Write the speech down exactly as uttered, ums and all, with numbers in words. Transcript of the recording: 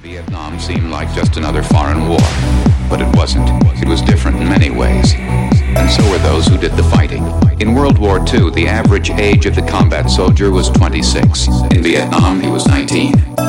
Vietnam seemed like just another foreign war, but it wasn't. It was different in many ways. And so were those who did the fighting. In World War Two, the average age of the combat soldier was twenty-six. In Vietnam, he was nineteen.